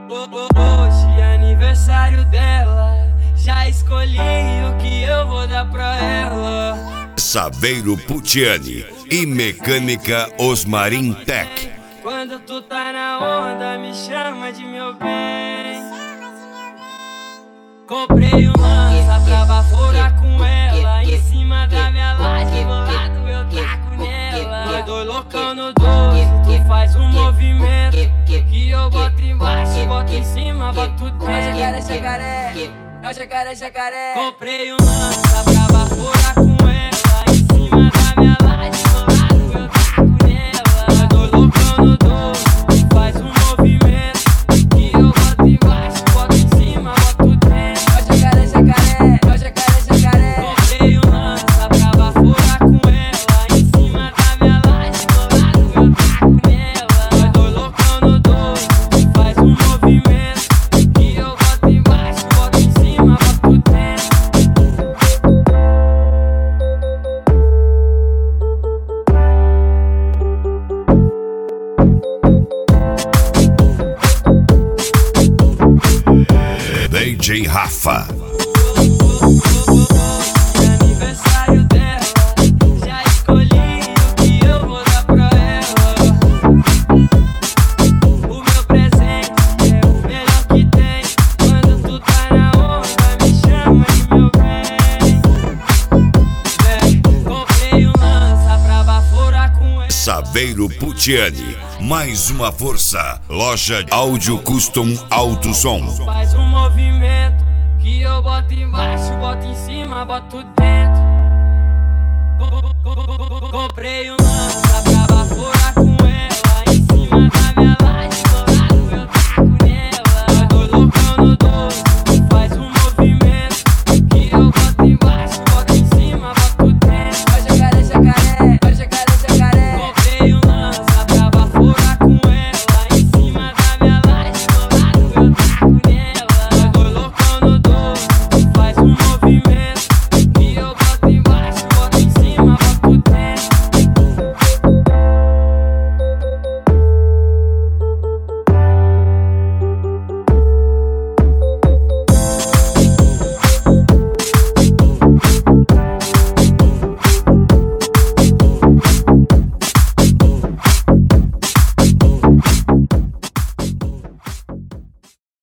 Hoje é aniversário dela, já escolhi o que eu vou dar pra ela. Saveiro Putiani e Mecânica Osmarin Tech. Quando tu tá na onda, me chama de meu bem. Comprei um lança pra baforar com ela, em cima da minha laje, bolado eu taco nela. Tô loucão no 12, tu faz um movimento que eu boto embaixo, boto em cima, boto dentro. É o jacaré, jacaré, é o jacaré, jacaré. Comprei um lança pra baforar com ela, em cima da minha laje, bolado eu taco nela. Tô loucão no 12, tu faz um movimento que eu boto embaixo, boto em cima, boto dentro. É o jacaré, jacaré, é o jacaré, jacaré. Comprei um lança pra baforar com ela, em cima da minha laje, bolado eu taco nela. Tô loucão no 12, tu faz um movimento que eu boto embaixo, boto em cima, boto dentro. DJ Rafa. Aniversário dela, já escolhi o que eu vou dar pra ela. O meu presente é o melhor que tem. Quando tu tá na onda, me chama de meu bem. Comprei um lança pra baforar com ela. Saveiro Putiani, mais uma força. Loja Áudio Custom Alto Som. Faz um movimento que eu boto embaixo, boto em cima, boto dentro. Comprei um lança